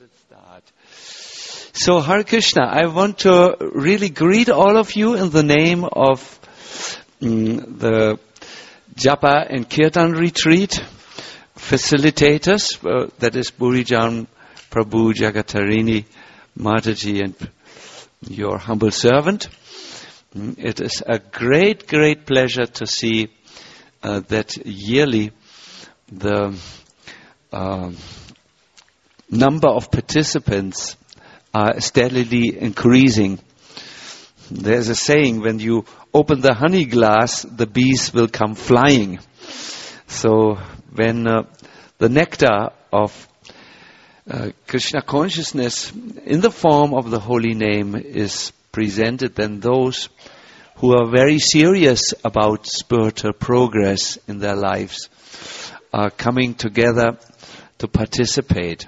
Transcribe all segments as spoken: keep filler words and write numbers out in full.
Let's start. So, Hare Krishna, I want to really greet all of you in the name of mm, the Japa and Kirtan retreat facilitators, uh, that is Burijan Prabhu Jagatarini Mataji and your humble servant. Mm, it is a great, great pleasure to see uh, that yearly the uh, number of participants are steadily increasing. There's a saying, when you open the honey glass, the bees will come flying. So when uh, the nectar of uh, Krishna consciousness in the form of the holy name is presented, then those who are very serious about spiritual progress in their lives are coming together to participate.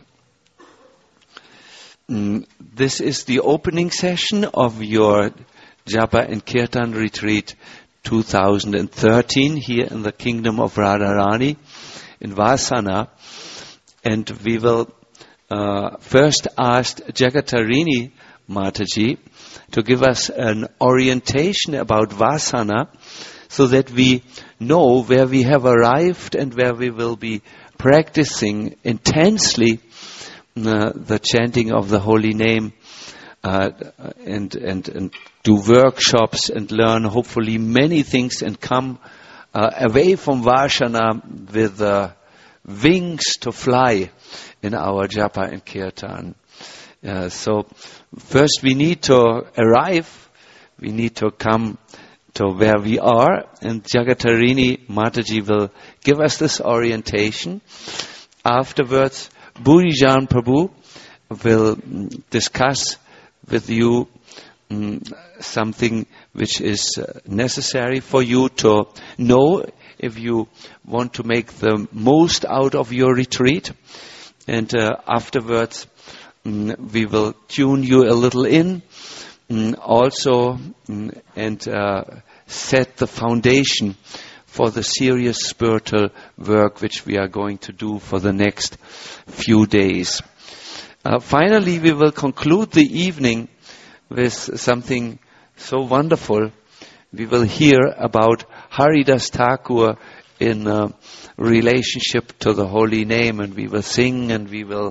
Mm, this is the opening session of your Japa and Kirtan retreat two thousand thirteen here in the kingdom of Radharani in Vasana. And we will uh, first ask Jagatarini Mataji to give us an orientation about Vasana so that we know where we have arrived and where we will be practicing intensely Uh, the chanting of the holy name uh, and, and and do workshops and learn hopefully many things and come uh, away from Vasana with uh, wings to fly in our Japa and Kirtan. Uh, so first we need to arrive, we need to come to where we are, and Jagatarini Mataji will give us this orientation. Afterwards, Burijan Prabhu will discuss with you um, something which is uh, necessary for you to know if you want to make the most out of your retreat. And uh, afterwards, um, we will tune you a little in um, also um, and uh, set the foundation for the serious spiritual work which we are going to do for the next few days. Uh, finally, we will conclude the evening with something so wonderful. We will hear about Haridas Thakur in uh, relationship to the holy name, and we will sing and we will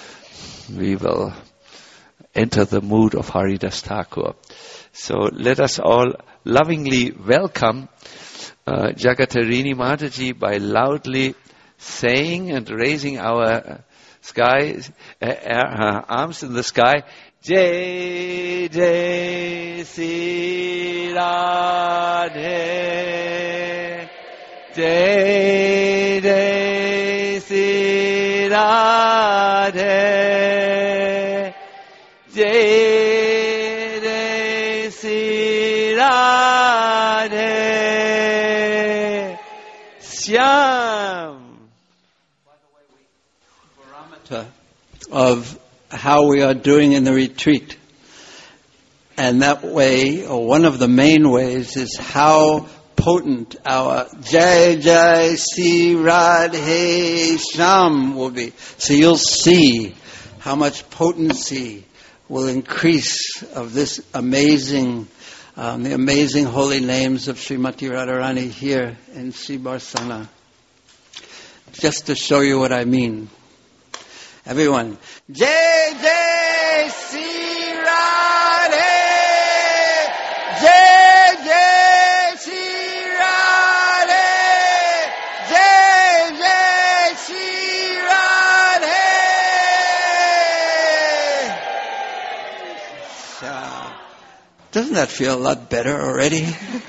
we will enter the mood of Haridas Thakur. So let us all lovingly welcome Uh, Jagatarini Mataji by loudly saying and raising our sky, uh, uh, arms in the sky. Jai Jai Sri Radhe, Jai Jai Sri Radhe, Jai Jai Sri Radhe. By the way, we barometer of how we are doing in the retreat. And that way, or one of the main ways, is how potent our Jai Jai Sri Radhe Shyam will be. So you'll see how much potency will increase of this amazing Um, the amazing holy names of Srimati Radharani here in Sri Barsana. Just to show you what I mean. Everyone. Jai Jai Sri Radhe, Jai Jai Sri Radhe, Jai Jai Sri Radhe. Doesn't that feel a lot better already?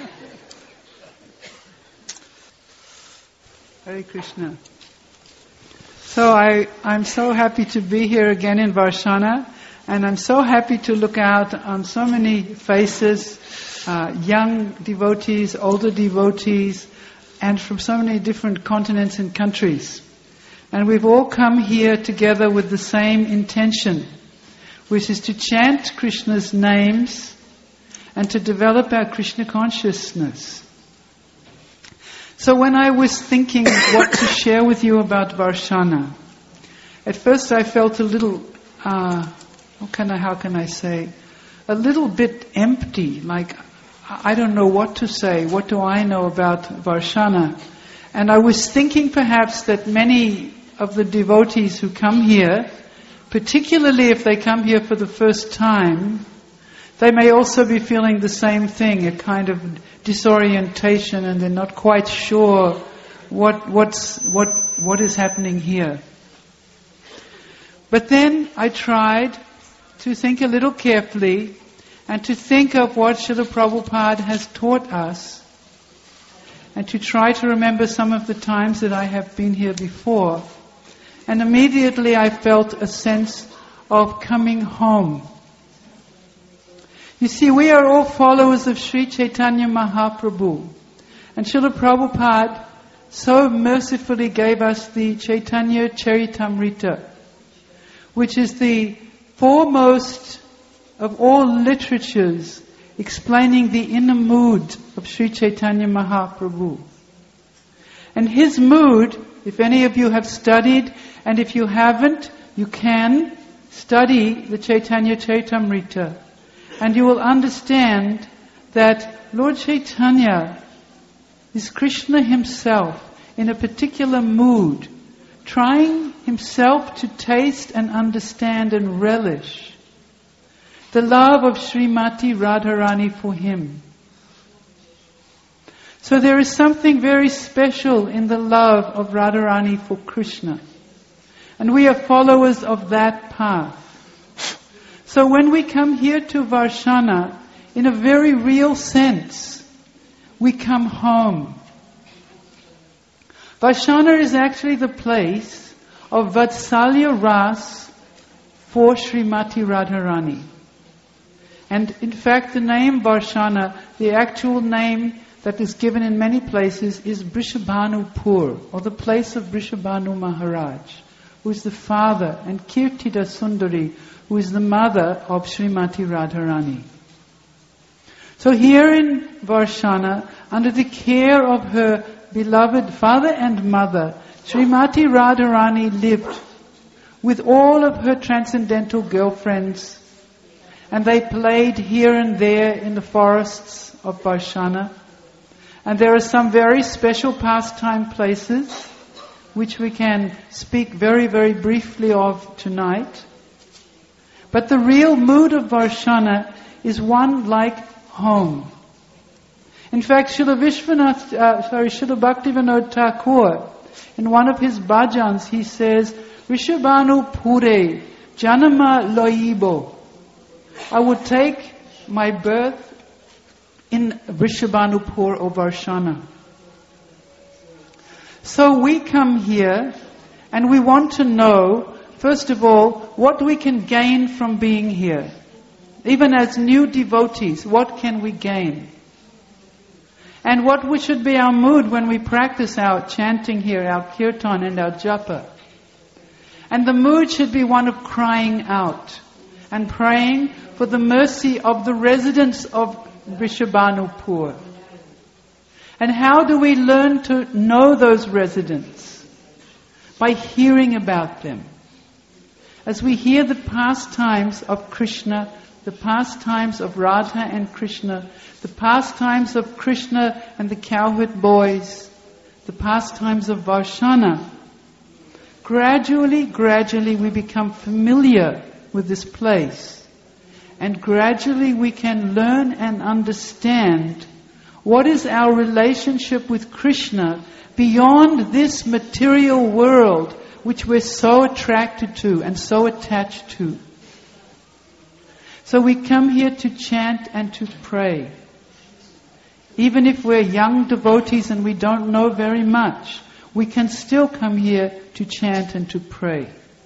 Hare Krishna. So I, I'm so happy to be here again in Varshana, and I'm so happy to look out on so many faces, uh, young devotees, older devotees, and from so many different continents and countries. And we've all come here together with the same intention, which is to chant Krishna's names and to develop our Krishna consciousness. So when I was thinking what to share with you about Varshana, at first I felt a little uh, how can I, how can I say, a little bit empty, like I don't know what to say, what do I know about Varshana? And I was thinking perhaps that many of the devotees who come here, particularly if they come here for the first time, they may also be feeling the same thing, a kind of disorientation, and they're not quite sure what what's what what is happening here. But then I tried to think a little carefully and to think of what Srila Prabhupada has taught us, and to try to remember some of the times that I have been here before. And immediately I felt a sense of coming home. You see, we are all followers of Sri Chaitanya Mahaprabhu. And Srila Prabhupada so mercifully gave us the Chaitanya Charitamrita, which is the foremost of all literatures explaining the inner mood of Sri Chaitanya Mahaprabhu. And his mood, if any of you have studied, and if you haven't, you can study the Chaitanya Charitamrita, and you will understand that Lord Chaitanya is Krishna himself in a particular mood, trying himself to taste and understand and relish the love of Srimati Radharani for him. So there is something very special in the love of Radharani for Krishna. And we are followers of that path. So when we come here to Varshana, in a very real sense, we come home. Varshana is actually the place of Vatsalya Ras for Srimati Radharani. And in fact, the name Varshana, the actual name that is given in many places, is Brishabhanupur, or the place of Brishabhanu Maharaj, who is the father, and Kirtida Sundari, who is the mother of Srimati Radharani. So here in Varshana, under the care of her beloved father and mother, Srimati Radharani lived with all of her transcendental girlfriends, and they played here and there in the forests of Varshana. And there are some very special pastime places which we can speak very, very briefly of tonight. But the real mood of Varshana is one like home. In fact, Srila Vishwanath, uh, sorry, Srila Bhaktivinoda Thakur, in one of his bhajans, he says, Rishabhanu Pure Janama Loibo. I would take my birth in Vrishabhanupur or Varshana. So we come here and we want to know, first of all, what we can gain from being here. Even as new devotees, what can we gain? And what we should be our mood when we practice our chanting here, our kirtan and our japa. And the mood should be one of crying out and praying for the mercy of the residents of Vrishabhanupur. And how do we learn to know those residents? By hearing about them. As we hear the pastimes of Krishna, the pastimes of Radha and Krishna, the pastimes of Krishna and the cowherd boys, the pastimes of Varshana, gradually, gradually we become familiar with this place. And gradually we can learn and understand what is our relationship with Krishna beyond this material world which we're so attracted to and so attached to. So we come here to chant and to pray. Even if we're young devotees and we don't know very much, we can still come here to chant and to pray.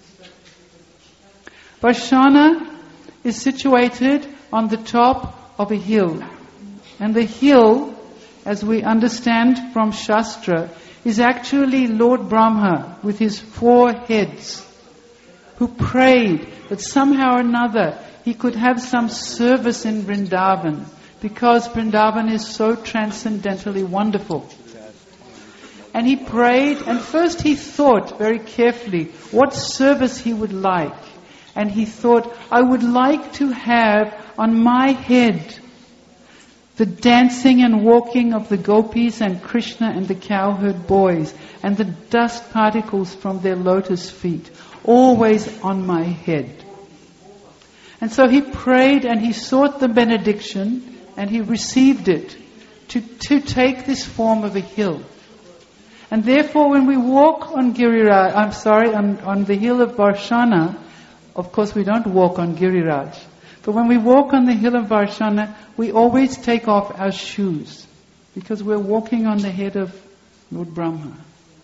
Varshana is situated on the top of a hill. And the hill, as we understand from Shastra, is actually Lord Brahma with his four heads, who prayed that somehow or another he could have some service in Vrindavan, because Vrindavan is so transcendentally wonderful. And he prayed, and first he thought very carefully what service he would like. And he thought, I would like to have on my head the dancing and walking of the gopis and Krishna and the cowherd boys, and the dust particles from their lotus feet, always on my head. And so he prayed and he sought the benediction, and he received it to, to take this form of a hill. And therefore when we walk on Giriraj, I'm sorry, on, on the hill of Varshana, of course we don't walk on Giriraj, but when we walk on the hill of Varshana, we always take off our shoes, because we're walking on the head of Lord Brahma.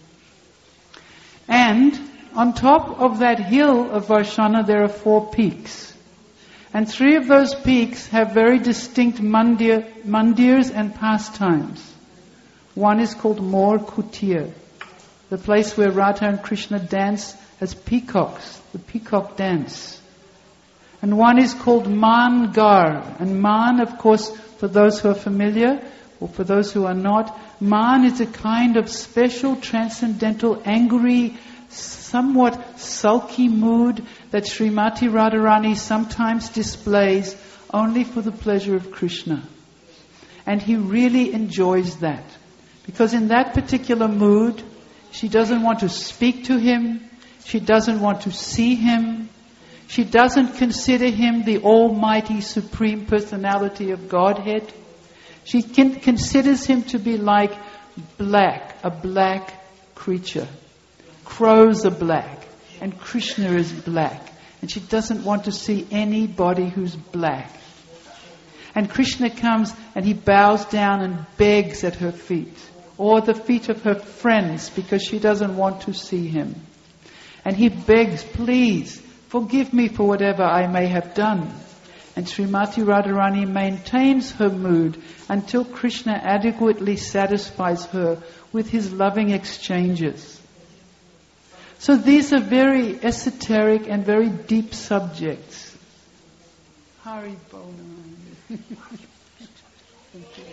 And on top of that hill of Varshana there are four peaks. And three of those peaks have very distinct mandir, mandirs and pastimes. One is called Mor Kutir, the place where Radha and Krishna dance as peacocks, the peacock dance. And one is called Man Gar. And Man, of course, for those who are familiar, or for those who are not, Man is a kind of special, transcendental, angry, somewhat sulky mood that Srimati Radharani sometimes displays only for the pleasure of Krishna. And he really enjoys that. Because in that particular mood, she doesn't want to speak to him, she doesn't want to see him, she doesn't consider him the almighty supreme personality of Godhead. She can, considers him to be like black, a black creature. Crows are black, and Krishna is black. And she doesn't want to see anybody who's black. And Krishna comes and he bows down and begs at her feet, or the feet of her friends, because she doesn't want to see him. And he begs, please, forgive me for whatever I may have done. And Srimati Radharani maintains her mood until Krishna adequately satisfies her with his loving exchanges. So these are very esoteric and very deep subjects. Hari Bol. Thank you.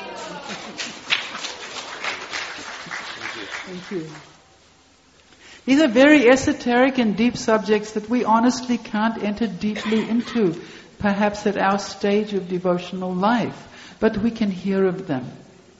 Thank you. These are very esoteric and deep subjects that we honestly can't enter deeply into, perhaps at our stage of devotional life, but we can hear of them.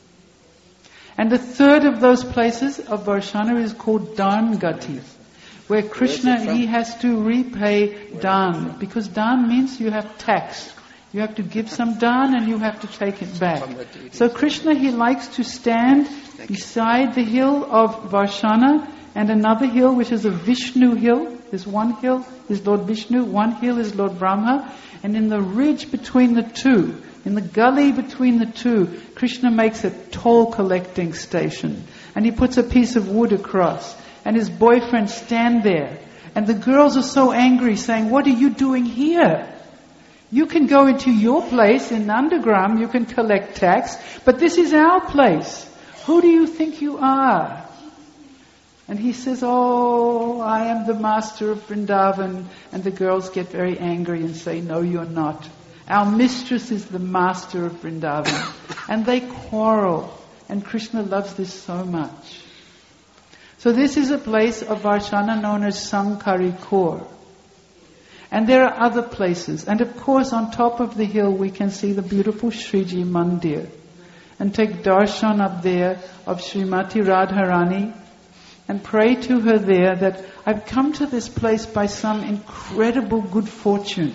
And the third of those places of Varshana is called Dan Gati, where Krishna, he has to repay Dan, because Dan means you have tax. You have to give some dan and you have to take it back. So Krishna, he likes to stand beside the hill of Varshana, and another hill which is a Vishnu hill. There's one hill is Lord Vishnu, one hill is Lord Brahma, and in the ridge between the two, in the gully between the two, Krishna makes a toll collecting station, and he puts a piece of wood across, and his boyfriend stand there, and the girls are so angry, saying, what are you doing here? You can go into your place in Nandagram, you can collect tax, but this is our place. Who do you think you are? And he says, oh, I am the master of Vrindavan. And the girls get very angry and say, no, you're not. Our mistress is the master of Vrindavan. And they quarrel. And Krishna loves this so much. So this is a place of Varshana known as Sankari Kor. And there are other places. And of course, on top of the hill, we can see the beautiful Shriji Mandir. And take darshan up there of Srimati Radharani. And pray to her there that I've come to this place by some incredible good fortune.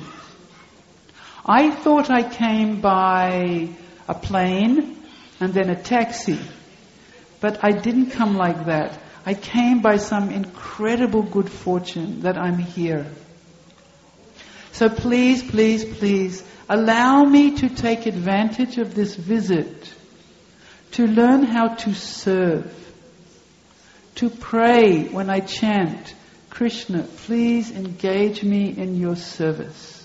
I thought I came by a plane and then a taxi. But I didn't come like that. I came by some incredible good fortune that I'm here. So please, please, please, allow me to take advantage of this visit to learn how to serve. To pray when I chant, Krishna, please engage me in your service.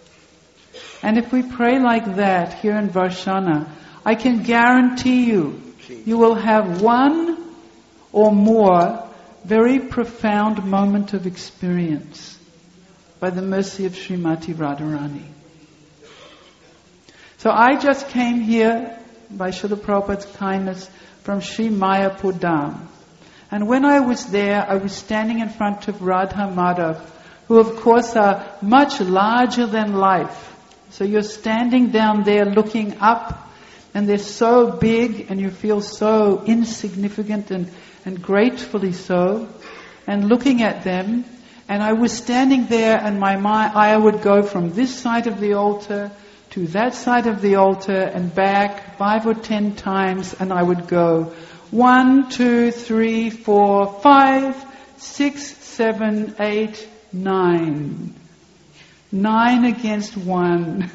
And if we pray like that here in Varshana, I can guarantee you, you will have one or more very profound moment of experience by the mercy of Srimati Radharani. So I just came here by Srila Prabhupada's kindness from Sri Mayapur Dham. And when I was there, I was standing in front of Radha Madhav, who of course are much larger than life. So you're standing down there looking up, and they're so big, and you feel so insignificant and, and gratefully so, and looking at them. And I was standing there, and my mind, I would go from this side of the altar to that side of the altar and back five or ten times, and I would go one, two, three, four, five, six, seven, eight, nine. Nine against one.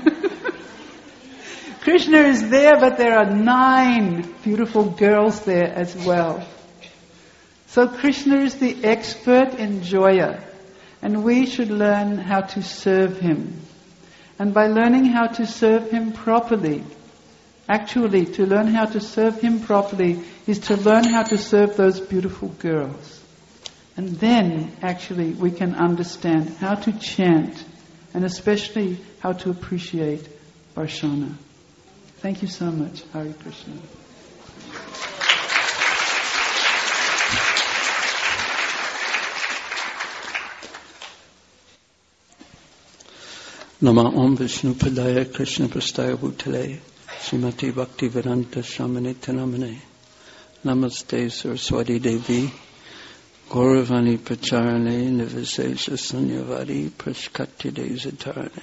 Krishna is there, but there are nine beautiful girls there as well. So Krishna is the expert enjoyer, and we should learn how to serve Him. And by learning how to serve Him properly, actually to learn how to serve Him properly is to learn how to serve those beautiful girls. And then actually we can understand how to chant, and especially how to appreciate Varshana. Thank you so much. Hare Krishna. Nama Om Vishnu Padaya Krishna Prastaya Bhutale Srimati Bhakti Vedanta Shamanita Namane Namaste Saraswati Devi Gauravani Pracharane Nivasesha Sunyavadi Prashkati Desatarane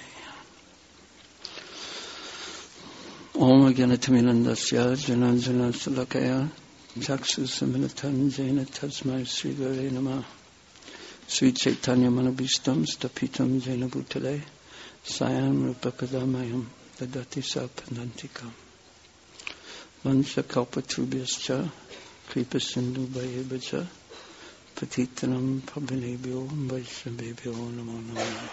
Om Agyanataminandasya Jananjana Salakaya Chaksu Saminatan Jena Tasmai Sri Gare Nama Sri Chaitanya Manabhistam Stapitam Jena Bhutale Sayam Rupakadamayam Dadati Sapanantikam Vansha Kalpatubhyascha Kripa Sindhu Bhayevacha Patitanam Pavanebhyo Vaishnavebhyo Namo Namo.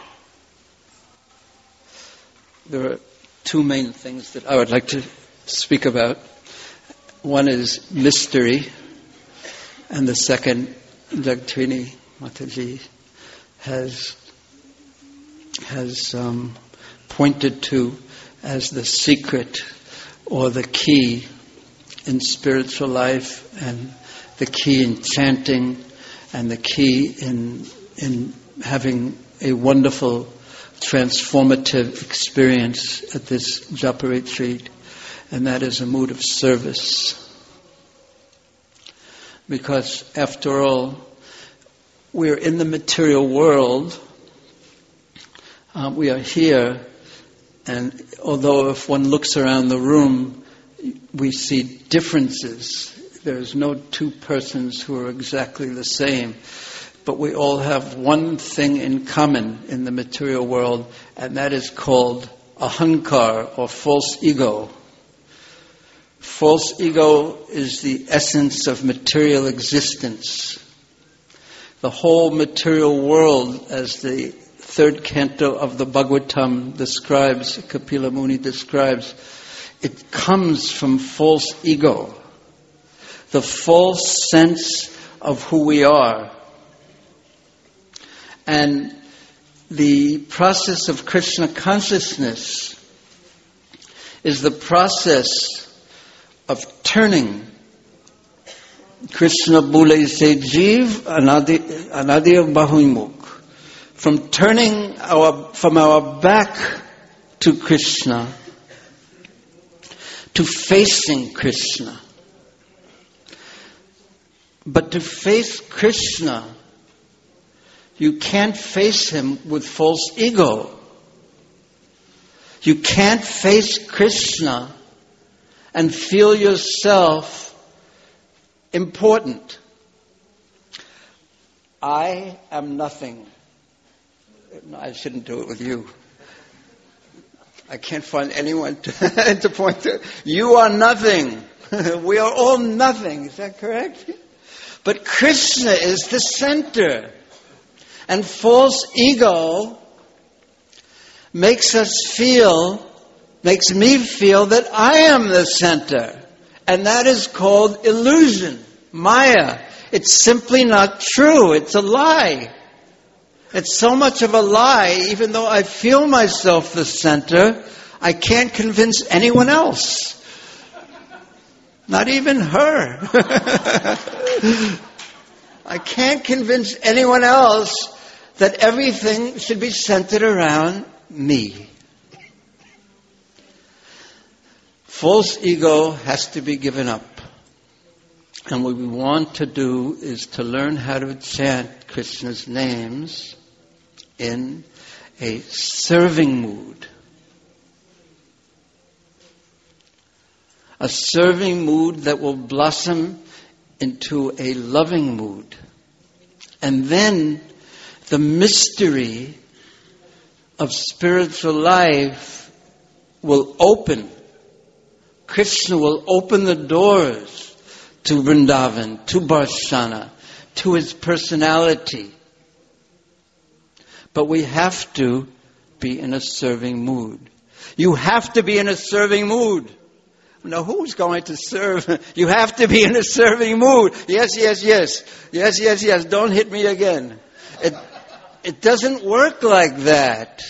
There are two main things that I would like to speak about. One is mystery, and the second, Jagtrini Mataji has has um, pointed to as the secret or the key in spiritual life, and the key in chanting, and the key in in having a wonderful transformative experience at this japa retreat, and that is a mood of service. Because after all, we're in the material world. Um, we are here, and although if one looks around the room, we see differences. There's no two persons who are exactly the same. But we all have one thing in common in the material world, and that is called ahankar, or false ego. False ego is the essence of material existence. The whole material world, as the third canto of the Bhagavatam describes, Kapila Muni describes, it comes from false ego. The false sense of who we are. And the process of Krishna consciousness is the process of turning Krishna Bule Se Jeev Anadi Anadi Bahumukh, from turning our from our back to Krishna to facing Krishna. But to face Krishna, you can't face Him with false ego. You can't face Krishna and feel yourself important. I am nothing. No, I shouldn't do it with you. I can't find anyone to, to point to. You are nothing. We are all nothing. Is that correct? But Krishna is the center. And false ego makes us feel, makes me feel that I am the center. And that is called illusion, Maya. It's simply not true. It's a lie. It's so much of a lie, even though I feel myself the center, I can't convince anyone else. Not even her. I can't convince anyone else that everything should be centered around me. False ego has to be given up. And what we want to do is to learn how to chant Krishna's names in a serving mood. A serving mood that will blossom into a loving mood. And then the mystery of spiritual life will open. Krishna will open the doors to Vrindavan, to Barshana, to his personality. But we have to be in a serving mood. You have to be in a serving mood. Now, who's going to serve? You have to be in a serving mood. Yes, yes, yes. Yes, yes, yes. Don't hit me again. It, it doesn't work like that.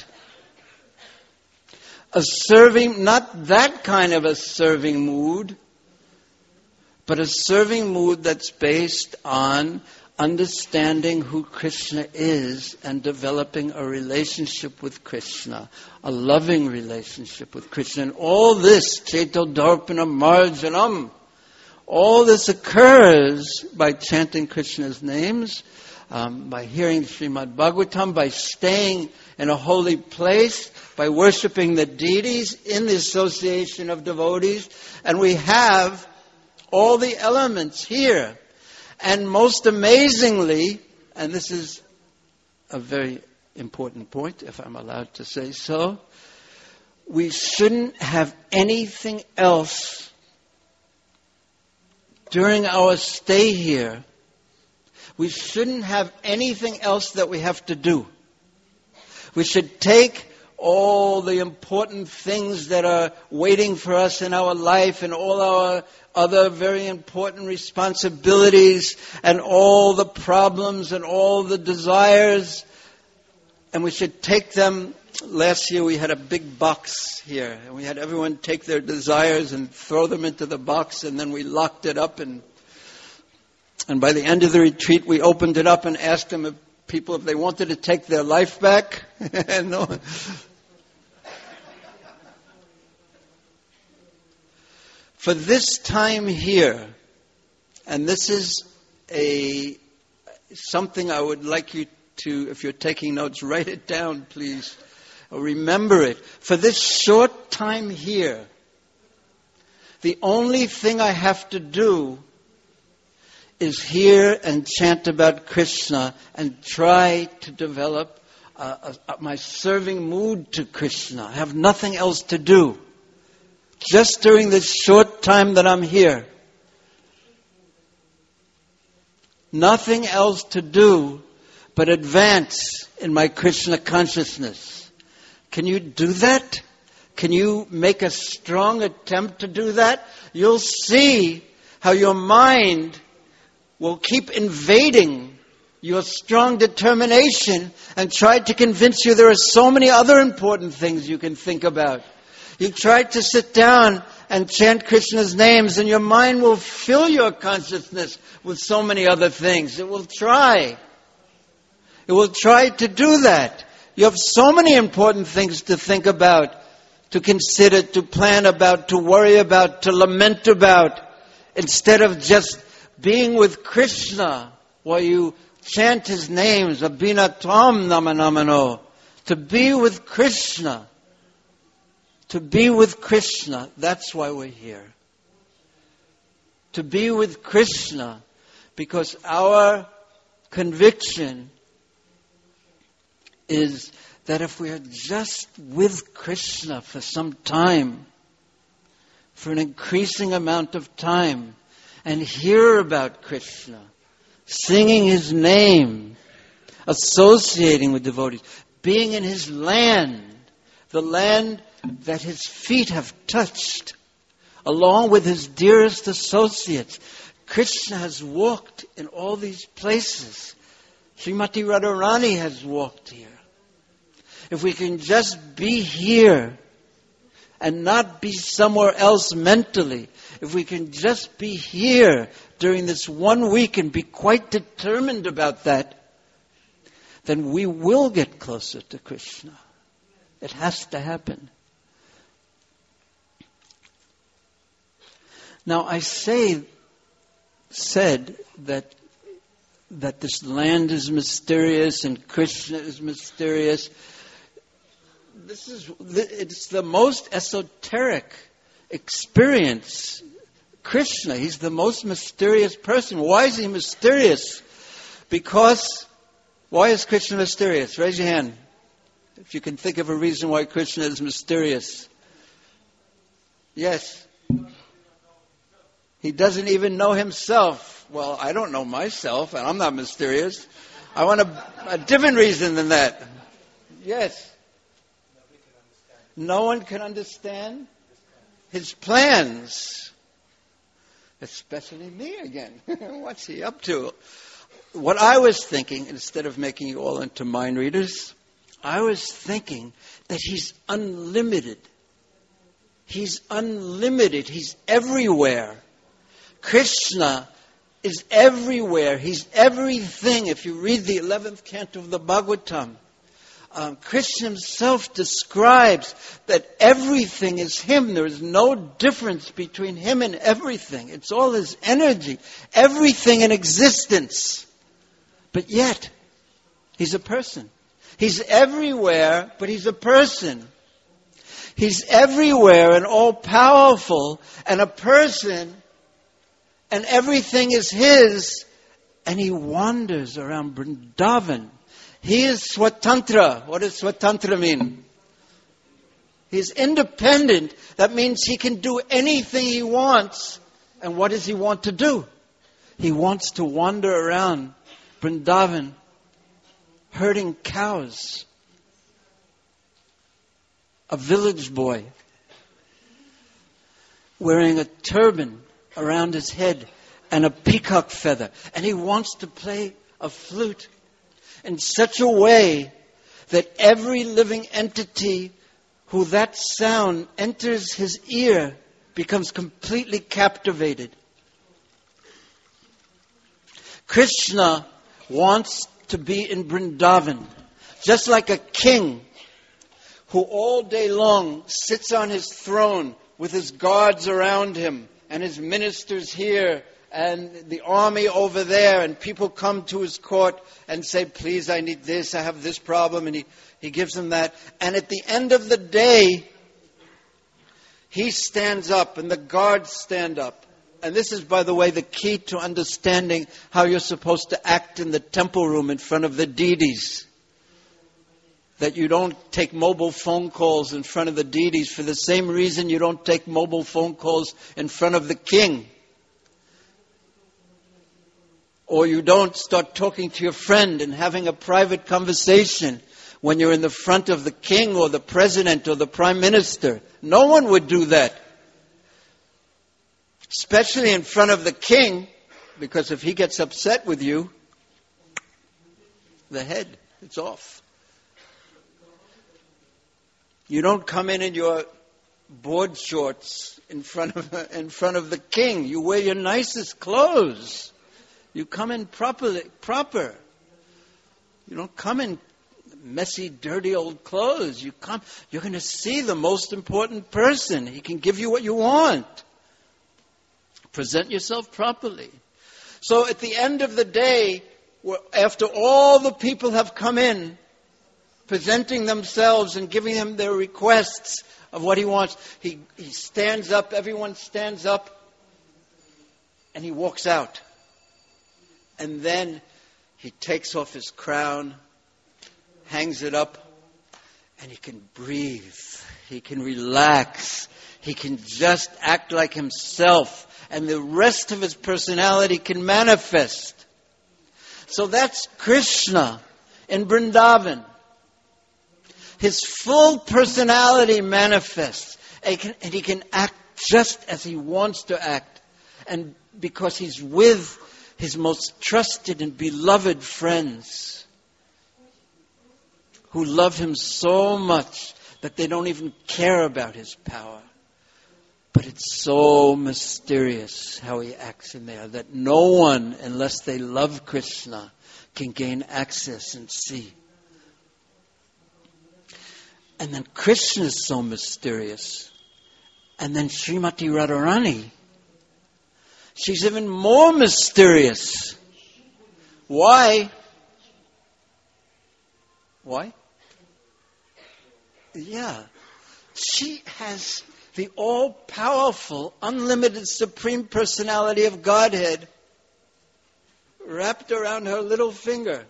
A serving, not that kind of a serving mood, but a serving mood that's based on understanding who Krishna is and developing a relationship with Krishna, a loving relationship with Krishna. And all this, Cheto Darpana Marjanam, all this occurs by chanting Krishna's names, um, by hearing Srimad Bhagavatam, by staying in a holy place, by worshiping the deities in the association of devotees. And we have all the elements here. And most amazingly, and this is a very important point, if I'm allowed to say so, we shouldn't have anything else during our stay here. We shouldn't have anything else that we have to do. We should take all the important things that are waiting for us in our life and all our other very important responsibilities and all the problems and all the desires, and we should take them. Last year we had a big box here, and we had everyone take their desires and throw them into the box, and then we locked it up, and and by the end of the retreat we opened it up and asked them if people if they wanted to take their life back. No. For this time here, and this is a something I would like you to, if you're taking notes, write it down, please. Or remember it. For this short time here, the only thing I have to do is hear and chant about Krishna and try to develop uh, uh, my serving mood to Krishna. I have nothing else to do. Just during this short time that I'm here. Nothing else to do but advance in my Krishna consciousness. Can you do that? Can you make a strong attempt to do that? You'll see how your mind will keep invading your strong determination and try to convince you there are so many other important things you can think about. You try to sit down and chant Krishna's names, and your mind will fill your consciousness with so many other things. It will try. It will try to do that. You have so many important things to think about, to consider, to plan about, to worry about, to lament about, instead of just being with Krishna while you chant His names, Abhina Tvam Namanamano, to be with Krishna. To be with Krishna, that's why we're here. To be with Krishna, because our conviction is that if we are just with Krishna for some time, for an increasing amount of time, and hear about Krishna, singing His name, associating with devotees, being in His land, the land that His feet have touched, along with His dearest associates. Krishna has walked in all these places. Srimati Radharani has walked here. If we can just be here and not be somewhere else mentally, if we can just be here during this one week and be quite determined about that, then we will get closer to Krishna. It has to happen. Now I say, said that that this land is mysterious and Krishna is mysterious. This is it's the most esoteric experience. Krishna, he's the most mysterious person. Why is he mysterious? Because, why is Krishna mysterious? Raise your hand if you can think of a reason why Krishna is mysterious. Yes. He doesn't even know himself. Well, I don't know myself, and I'm not mysterious. I want a, a different reason than that. Yes. No one can understand his plans. Especially me again. What's he up to? What I was thinking, instead of making you all into mind readers, I was thinking that he's unlimited. He's unlimited. He's everywhere. Krishna is everywhere. He's everything. If you read the eleventh canto of the Bhagavatam, um, Krishna himself describes that everything is him. There is no difference between him and everything. It's all his energy. Everything in existence. But yet, he's a person. He's everywhere, but he's a person. He's everywhere and all-powerful, and a person, and everything is his, and he wanders around Vrindavan. He is Swatantra. What does Swatantra mean? He's independent. That means he can do anything he wants. And what does he want to do? He wants to wander around Vrindavan, herding cows. A village boy wearing a turban around his head and a peacock feather. And he wants to play a flute in such a way that every living entity who that sound enters his ear becomes completely captivated. Krishna wants to be in Vrindavan, just like a king who all day long sits on his throne with his guards around him and his ministers here and the army over there, and people come to his court and say, please, I need this, I have this problem, and he, he gives them that. And at the end of the day, he stands up and the guards stand up. And this is, by the way, the key to understanding how you're supposed to act in the temple room in front of the deities. That you don't take mobile phone calls in front of the deities for the same reason you don't take mobile phone calls in front of the king. Or you don't start talking to your friend and having a private conversation when you're in the front of the king or the president or the prime minister. No one would do that. Especially in front of the king, because if he gets upset with you, the head, it's off. You don't come in in your board shorts in front of in front of the king. You wear your nicest clothes. You come in properly, proper. You don't come in messy, dirty old clothes. You come. You're going to see the most important person. He can give you what you want. Present yourself properly. So at the end of the day, after all the people have come in, presenting themselves and giving him their requests of what he wants, he, he stands up, everyone stands up, and he walks out. And then he takes off his crown, hangs it up, and he can breathe. He can relax. He can just act like himself. And the rest of his personality can manifest. So that's Krishna in Vrindavan. His full personality manifests. And he can, and he can act just as he wants to act. And because he's with his most trusted and beloved friends who love him so much that they don't even care about his power. But it's so mysterious how he acts in there that no one, unless they love Krishna, can gain access and see. And then Krishna is so mysterious. And then Srimati Radharani, she's even more mysterious. Why? Why? Yeah. She has the all-powerful, unlimited Supreme Personality of Godhead wrapped around her little finger.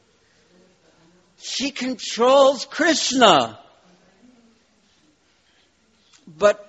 She controls Krishna. But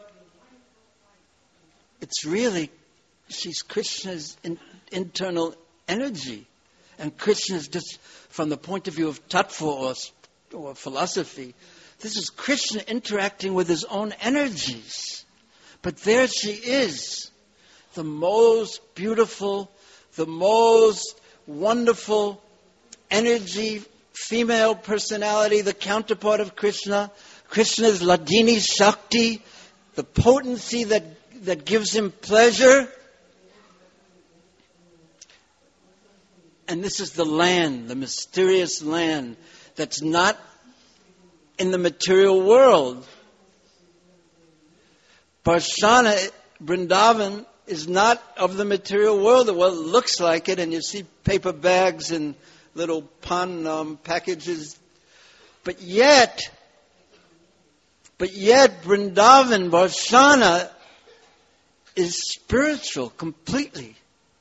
it's really, she's Krishna's in, internal energy. And Krishna is just, from the point of view of tattva or, or philosophy, this is Krishna interacting with his own energies. But there she is, the most beautiful, the most wonderful energy, female personality, the counterpart of Krishna. Krishna's Ladini Shakti, the potency that, that gives him pleasure. And this is the land, the mysterious land that's not in the material world. Parshana, Vrindavan, is not of the material world. Well, it looks like it, and you see paper bags and little pan um, packages. But yet, but yet Vrindavan, Parshana, is spiritual completely.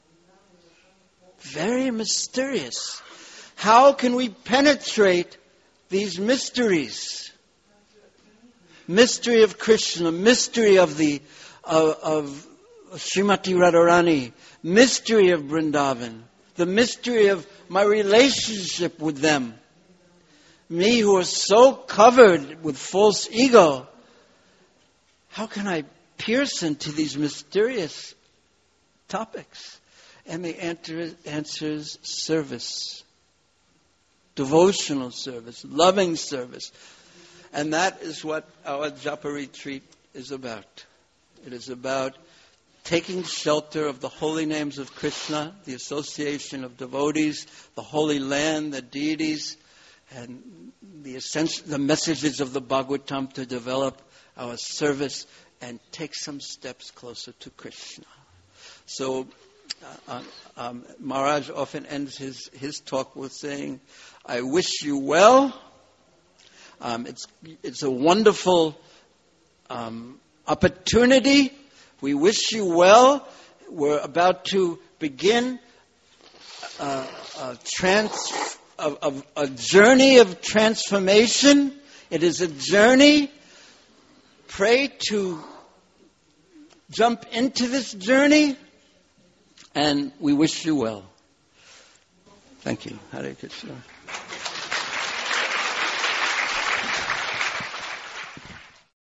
Very mysterious. How can we penetrate these mysteries? Mystery of Krishna, mystery of the of, of Srimati Radharani, mystery of Vrindavan, the mystery of my relationship with them. Me who is so covered with false ego, how can I pierce into these mysterious topics? And the answer, answer is service. Devotional service, loving service. And that is what our Japa retreat is about. It is about taking shelter of the holy names of Krishna, the association of devotees, the holy land, the deities, and the essential, the messages of the Bhagavatam to develop our service and take some steps closer to Krishna. So, uh, um, Maharaj often ends his, his talk with saying, I wish you well. Um, it's, it's a wonderful um, opportunity. We wish you well. We're about to begin uh, a, trans, a, a, a journey of transformation. It is a journey. Pray to jump into this journey. And we wish you well. Thank you. Hare Krishna.